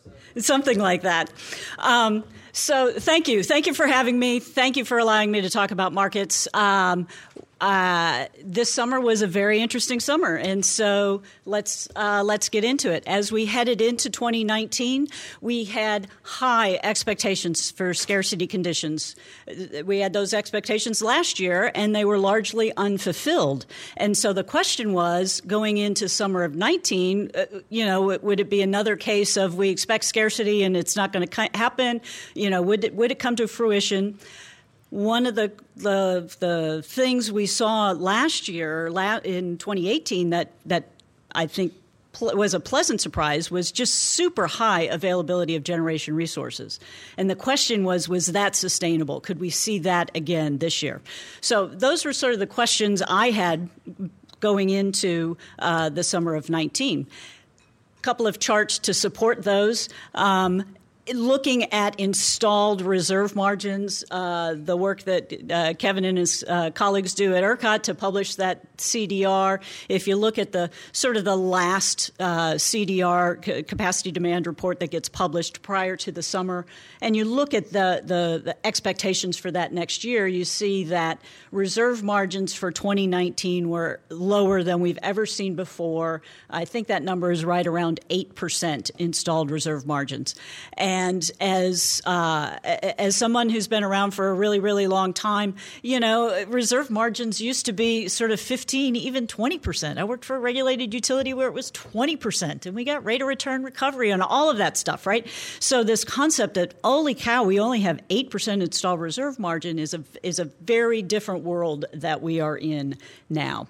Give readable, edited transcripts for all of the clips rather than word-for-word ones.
Something like that. So thank you. Thank you for having me. Thank you for allowing me to talk about markets. This summer was a very interesting summer, and so let's get into it. As we headed into 2019, we had high expectations for scarcity conditions. We had those expectations last year, and they were largely unfulfilled. And so the question was, going into summer of 19, would it be another case of we expect scarcity and it's not going to happen? Would it come to fruition? One of the things we saw last year in 2018 that I think was a pleasant surprise was just super high availability of generation resources. And the question was that sustainable? Could we see that again this year? So those were sort of the questions I had going into the summer of 19. A couple of charts to support those. Looking at installed reserve margins, the work that Kevin and his colleagues do at ERCOT to publish that CDR. If you look at the sort of the last CDR, capacity demand report that gets published prior to the summer, and you look at the expectations for that next year, you see that reserve margins for 2019 were lower than we've ever seen before. I think that number is right around 8% installed reserve margins. And as someone who's been around for a really, really long time, reserve margins used to be sort of 15, even 20%. I worked for a regulated utility where it was 20%, and we got rate of return recovery and all of that stuff, right? So this concept that, holy cow, we only have 8% installed reserve margin is a very different world that we are in now.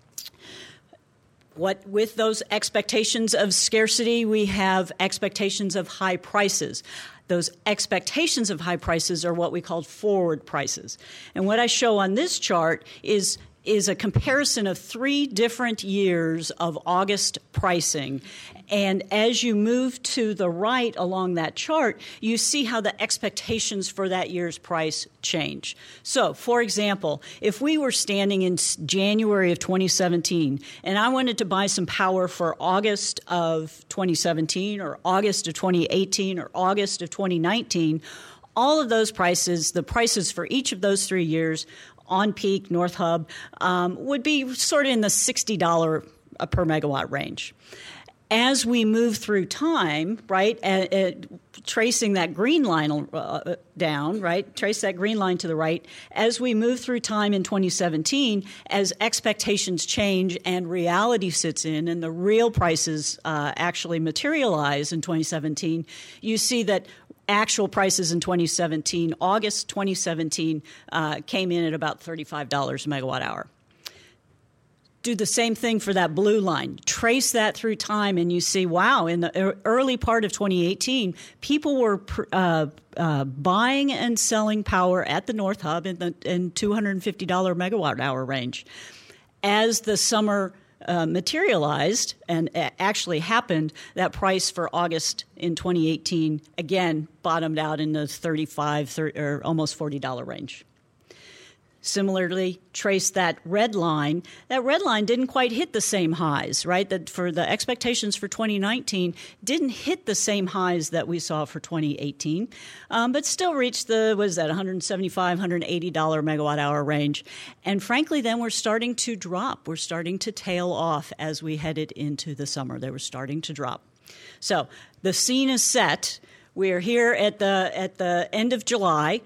With those expectations of scarcity, we have expectations of high prices. Those expectations of high prices are what we call forward prices. And what I show on this chart is a comparison of 3 different years of August pricing. And as you move to the right along that chart, you see how the expectations for that year's price change. So, for example, if we were standing in January of 2017 and I wanted to buy some power for August of 2017 or August of 2018 or August of 2019, all of those prices, the prices for each of those 3 years, on peak, North Hub, would be sort of in the $60 per megawatt range. As we move through time, right, tracing that green line down, right, trace that green line to the right, as we move through time in 2017, as expectations change and reality sits in and the real prices actually materialize in 2017, you see that actual prices in 2017, August 2017, came in at about $35 a megawatt hour. Do the same thing for that blue line. Trace that through time, and you see, wow, in the early part of 2018, people were buying and selling power at the North Hub in $250 megawatt hour range. As the summer materialized and actually happened, that price for August in 2018 again bottomed out in the $35 or almost $40 range. Similarly, trace that red line. That red line didn't quite hit the same highs, right? That for the expectations for 2019 didn't hit the same highs that we saw for 2018, but still reached the, $175, $180 megawatt hour range. And frankly, then we're starting to drop. We're starting to tail off as we headed into the summer. They were starting to drop. So the scene is set. We're here at the end of July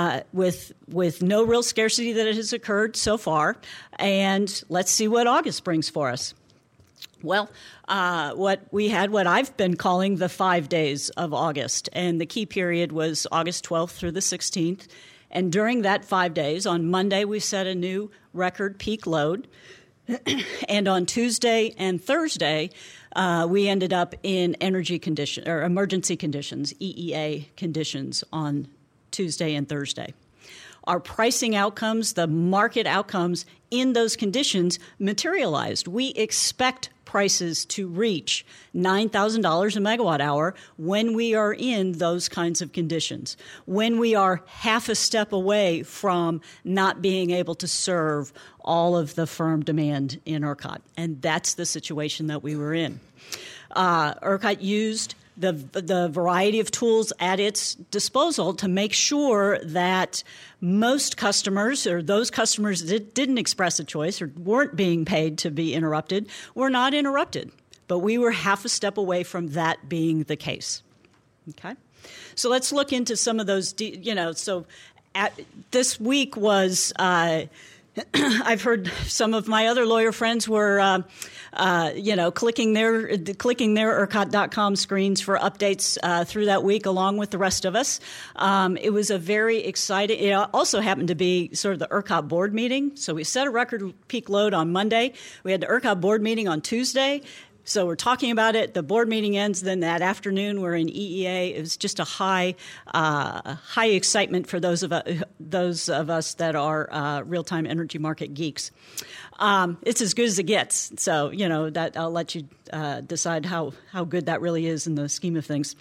with no real scarcity that has occurred so far, and let's see what August brings for us. Well, what I've been calling the 5 days of August, and the key period was August 12th through the 16th. And during that 5 days, on Monday we set a new record peak load, and on Tuesday and Thursday we ended up in emergency conditions, EEA conditions, on Tuesday and Thursday. Our pricing outcomes, the market outcomes in those conditions materialized. We expect prices to reach $9,000 a megawatt hour when we are in those kinds of conditions, when we are half a step away from not being able to serve all of the firm demand in ERCOT. And that's the situation that we were in. ERCOT used the variety of tools at its disposal to make sure that most customers, or those customers that didn't express a choice or weren't being paid to be interrupted, were not interrupted. But we were half a step away from that being the case. Okay? So let's look into some of those, this week was, I've heard some of my other lawyer friends were, clicking their ERCOT.com screens for updates through that week along with the rest of us. It was a very exciting, it also happened to be sort of the ERCOT board meeting. So we set a record peak load on Monday. We had the ERCOT board meeting on Tuesday. So we're talking about it. The board meeting ends. Then that afternoon, we're in EEA. It was just a high excitement for those of us that are real-time energy market geeks. It's as good as it gets. So that I'll let you decide how good that really is in the scheme of things.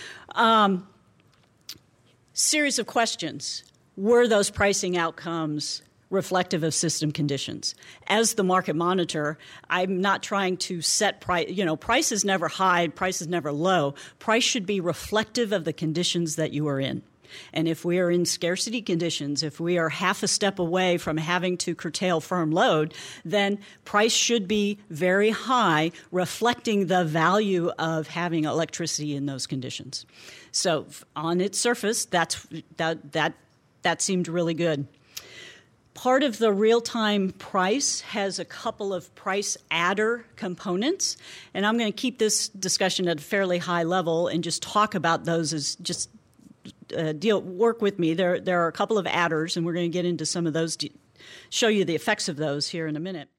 Series of questions: were those pricing outcomes reflective of system conditions? As the market monitor, I'm not trying to set price. Price is never high, price is never low. Price should be reflective of the conditions that you are in. And if we are in scarcity conditions, if we are half a step away from having to curtail firm load, then price should be very high, reflecting the value of having electricity in those conditions. So on its surface, that seemed really good. Part of the real-time price has a couple of price adder components, and I'm going to keep this discussion at a fairly high level and just talk about those as just work with me. There are a couple of adders, and we're going to get into some of those, show you the effects of those here in a minute.